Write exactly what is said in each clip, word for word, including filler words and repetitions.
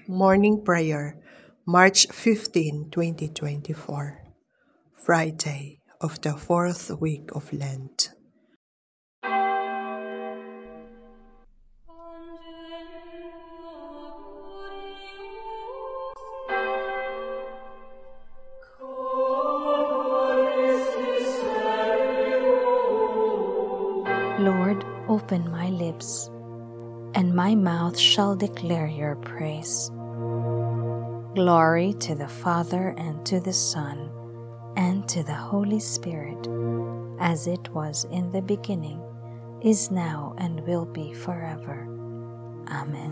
Morning Prayer, March fifteenth, twenty twenty-four, Friday of the fourth week of Lent. Lord, open my lips, and my mouth shall declare your praise. Glory to the Father, and to the Son, and to the Holy Spirit, as it was in the beginning, is now, and will be forever. Amen.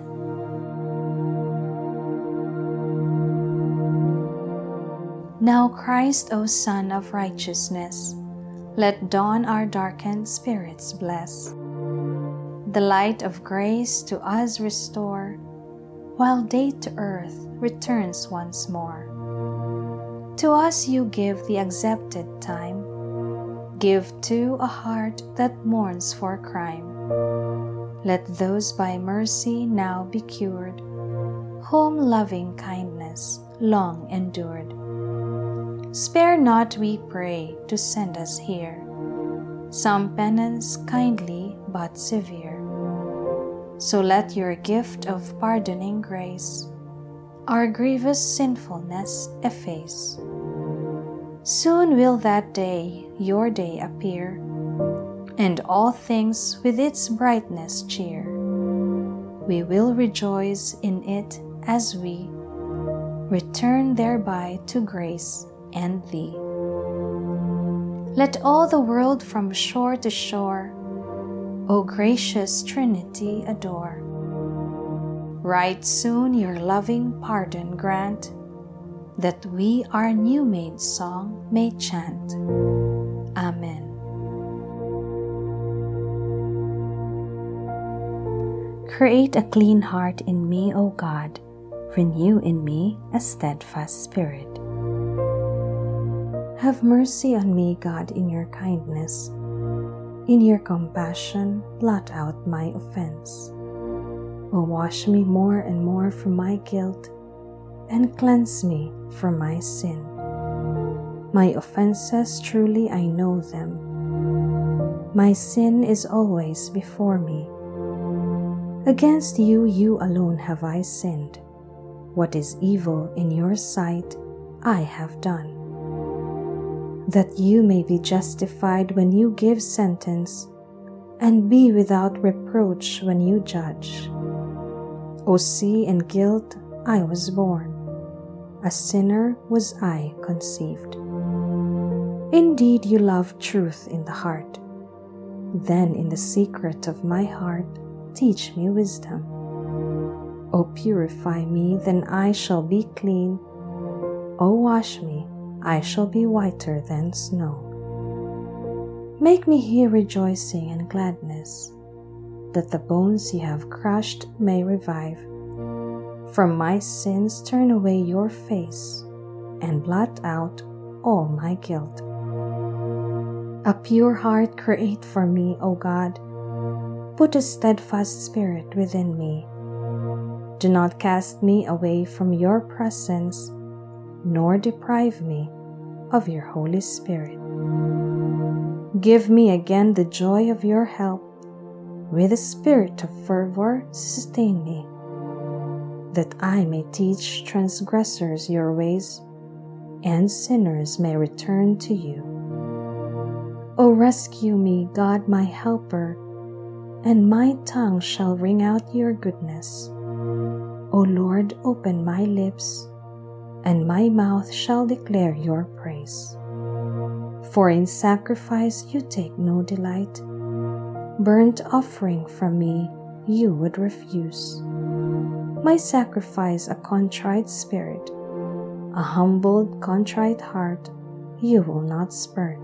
Now Christ, O Sun of Righteousness, let dawn our darkened spirits bless. The light of grace to us restore, while day to earth returns once more. To us you give the accepted time, give too a heart that mourns for crime. Let those by mercy now be cured, whom loving kindness long endured. Spare not, we pray, to send us here some penance kindly but severe. So let your gift of pardoning grace our grievous sinfulness efface. Soon will that day, your day, appear, and all things with its brightness cheer. We will rejoice in it as we return thereby to grace and thee. Let all the world from shore to shore, O gracious Trinity, adore. Right soon your loving pardon grant, that we our new-made song may chant. Amen. Create a clean heart in me, O God. Renew in me a steadfast spirit. Have mercy on me, God, in your kindness. In your compassion, blot out my offense. O wash me more and more from my guilt, and cleanse me from my sin. My offenses, truly I know them. My sin is always before me. Against you, you alone have I sinned. What is evil in your sight, I have done. That you may be justified when you give sentence, and be without reproach when you judge. O see, in guilt I was born, a sinner was I conceived. Indeed, you love truth in the heart. Then in the secret of my heart, teach me wisdom. O purify me, then I shall be clean. O wash me, I shall be whiter than snow. Make me hear rejoicing and gladness, that the bones you have crushed may revive. From my sins turn away your face, and blot out all my guilt. A pure heart create for me, O God. Put a steadfast spirit within me. Do not cast me away from your presence, nor deprive me of your Holy Spirit. Give me again the joy of your help. With a spirit of fervor sustain me, that I may teach transgressors your ways, and sinners may return to you. O rescue me, God my helper, and my tongue shall ring out your goodness. O Lord, open my lips, and my mouth shall declare your praise. For in sacrifice you take no delight. Burnt offering from me you would refuse. My sacrifice a contrite spirit, a humbled, contrite heart you will not spurn.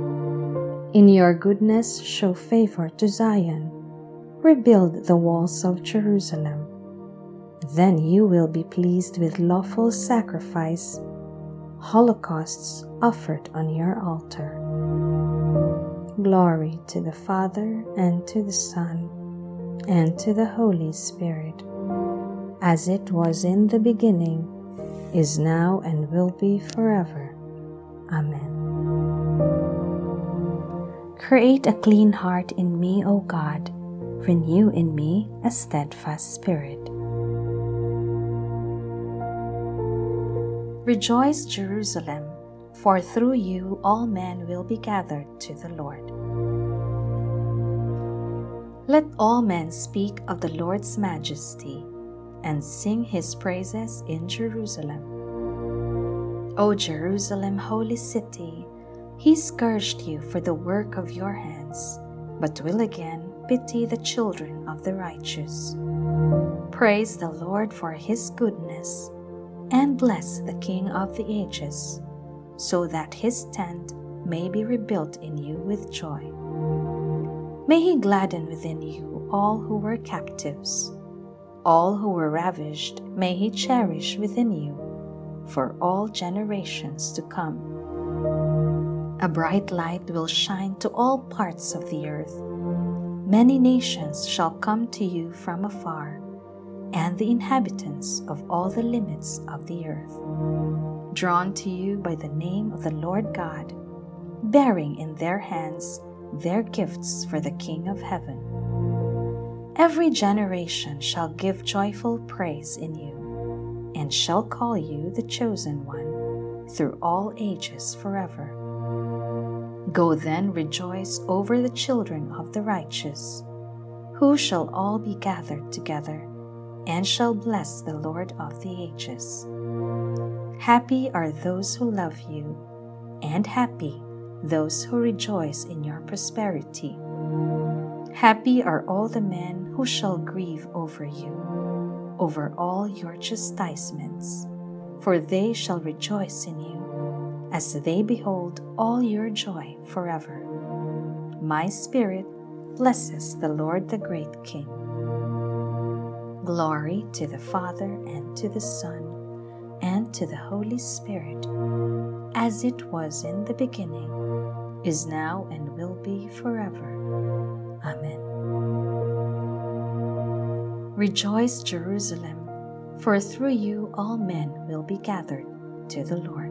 In your goodness show favor to Zion. Rebuild the walls of Jerusalem. Then you will be pleased with lawful sacrifice, holocausts offered on your altar. Glory to the Father, and to the Son, and to the Holy Spirit, as it was in the beginning, is now, and will be forever. Amen. Create a clean heart in me, O God. Renew in me a steadfast spirit. Rejoice, Jerusalem, for through you all men will be gathered to the Lord. Let all men speak of the Lord's majesty and sing his praises in Jerusalem. O Jerusalem, holy city, he scourged you for the work of your hands, but will again pity the children of the righteous. Praise the Lord for his goodness, and bless the King of the ages, so that his tent may be rebuilt in you with joy. May he gladden within you all who were captives. All who were ravished may he cherish within you for all generations to come. A bright light will shine to all parts of the earth. Many nations shall come to you from afar, and the inhabitants of all the limits of the earth, drawn to you by the name of the Lord God, bearing in their hands their gifts for the King of heaven. Every generation shall give joyful praise in you, and shall call you the chosen one through all ages forever. Go then, rejoice over the children of the righteous, who shall all be gathered together, and shall bless the Lord of the ages. Happy are those who love you, and happy those who rejoice in your prosperity. Happy are all the men who shall grieve over you, over all your chastisements, for they shall rejoice in you, as they behold all your joy forever. My spirit blesses the Lord the great King. Glory to the Father, and to the Son, and to the Holy Spirit, as it was in the beginning, is now, and will be forever. Amen. Rejoice, Jerusalem, for through you all men will be gathered to the Lord.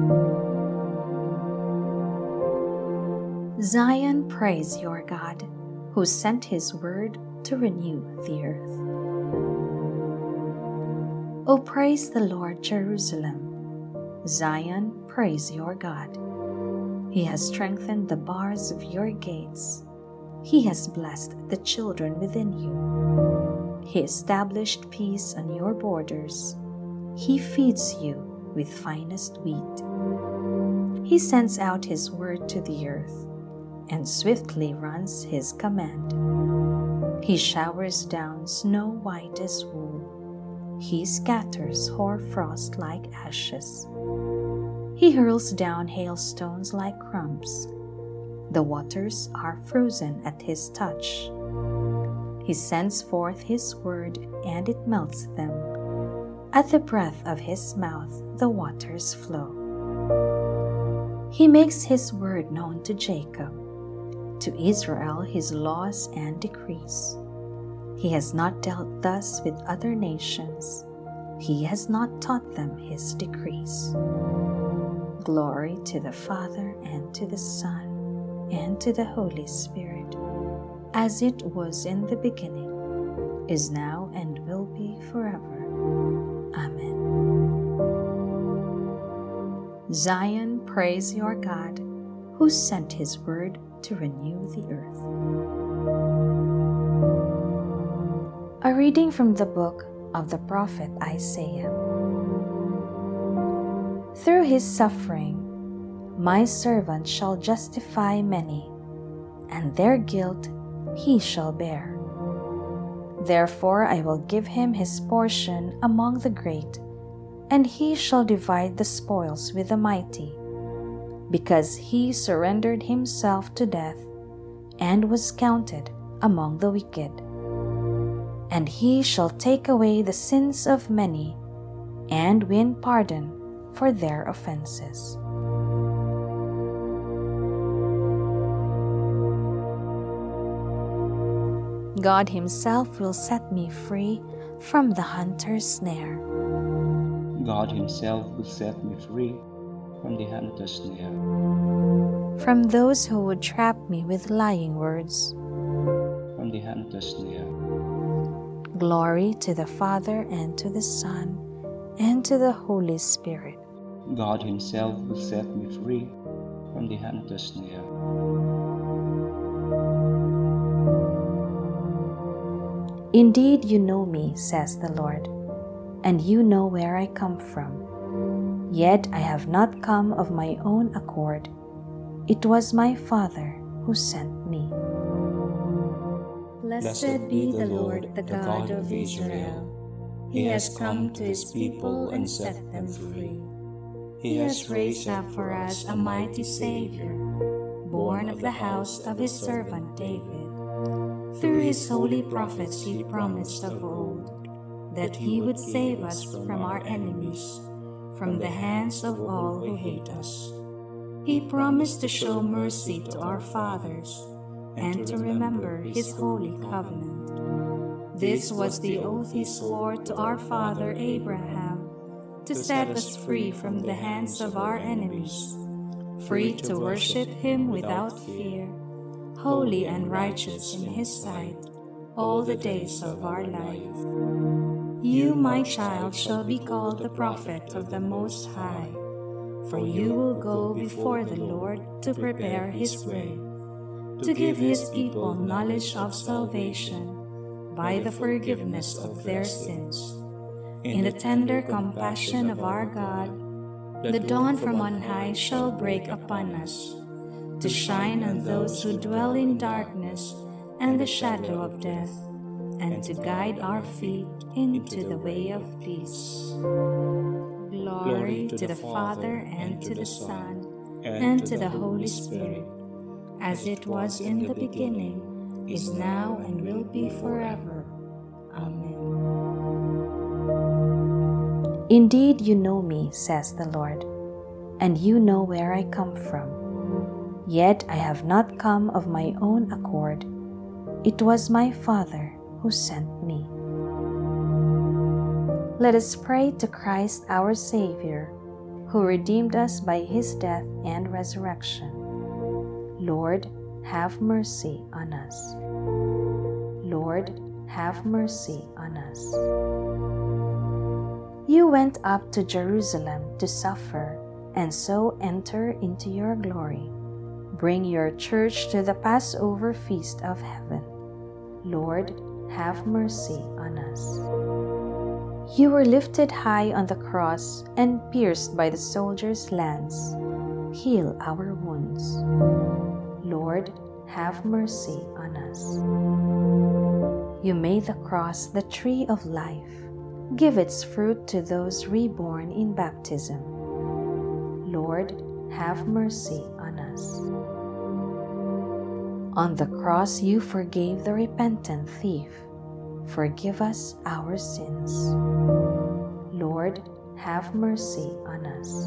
Zion, praise your God, who sent his word to renew the earth. O praise the Lord, Jerusalem. Zion, praise your God. He has strengthened the bars of your gates. He has blessed the children within you. He established peace on your borders. He feeds you with finest wheat. He sends out his word to the earth, and swiftly runs his command. He showers down snow white as wool. He scatters hoar frost like ashes. He hurls down hailstones like crumbs. The waters are frozen at his touch. He sends forth his word, and it melts them. At the breath of his mouth the waters flow. He makes his word known to Jacob, to Israel his laws and decrees. He has not dealt thus with other nations. He has not taught them his decrees. Glory to the Father, and to the Son, and to the Holy Spirit, as it was in the beginning, is now, and will be forever. Amen. Zion, praise your God, who sent his word to renew the earth. A reading from the book of the prophet Isaiah. Through his suffering, my servant shall justify many, and their guilt he shall bear. Therefore I will give him his portion among the great, and he shall divide the spoils with the mighty, because he surrendered himself to death and was counted among the wicked. And he shall take away the sins of many and win pardon for their offenses. God himself will set me free from the hunter's snare. God himself will set me free from the hunter's snare, from those who would trap me with lying words. from the hunter's snare. Glory to the Father, and to the Son, and to the Holy Spirit. God himself will set me free from the hunter's snare. Indeed, you know me, says the Lord, and you know where I come from. Yet I have not come of my own accord. It was my Father who sent me. Blessed be the Lord, the God of Israel. He has come to his people and set them free. He has raised up for us a mighty Savior, born of the house of his servant David. Through his holy prophets he promised of old that he would save us from our enemies, from the hands of all who hate us. He promised to show mercy to our fathers and to remember his holy covenant. This was the oath he swore to our father Abraham, to set us free from the hands of our enemies, free to worship him without fear, holy and righteous in his sight all the days of our life. You, my child, shall be called the prophet of the Most High, for you will go before the Lord to prepare his way, to give his people knowledge of salvation by the forgiveness of their sins. In the tender compassion of our God, the dawn from on high shall break upon us, to shine on those who dwell in darkness and the shadow of death, and to guide our feet into the way of peace. Glory to the Father, and to the Son, and to the Holy Spirit, as it was in the beginning, is now, and will be forever. Amen. Indeed, you know me, says the Lord, and you know where I come from. Yet I have not come of my own accord. It was my Father who sent me. Let us pray to Christ our Savior, who redeemed us by his death and resurrection. Lord, have mercy on us. Lord, have mercy on us. You went up to Jerusalem to suffer, and so enter into your glory. Bring your church to the Passover feast of heaven. Lord, have mercy on us. You were lifted high on the cross and pierced by the soldiers' lance. Heal our wounds. Lord, have mercy on us. You made the cross the tree of life. Give its fruit to those reborn in baptism. Lord, have mercy on us. On the cross you forgave the repentant thief. Forgive us our sins. Lord, have mercy on us.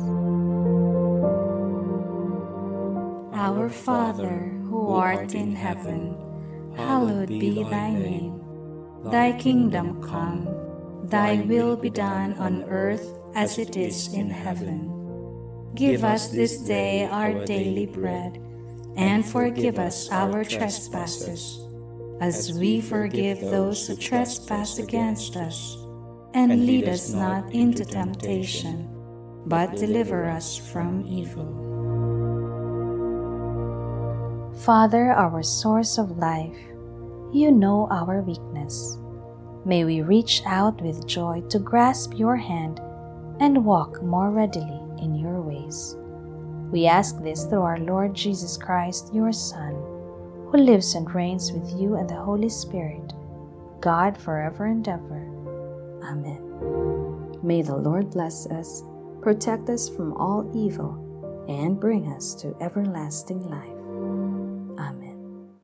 Our Father, who art in heaven, hallowed be thy name. Thy kingdom come, thy will be done on earth as it is in heaven. Give us this day our daily bread, and forgive us our trespasses, as we forgive those who trespass against us. And lead us not into temptation, but deliver us from evil. Father, our source of life, you know our weakness. May we reach out with joy to grasp your hand and walk more readily in your ways. We ask this through our Lord Jesus Christ, your Son, who lives and reigns with you and the Holy Spirit, God forever and ever. Amen. May the Lord bless us, protect us from all evil, and bring us to everlasting life. Amen.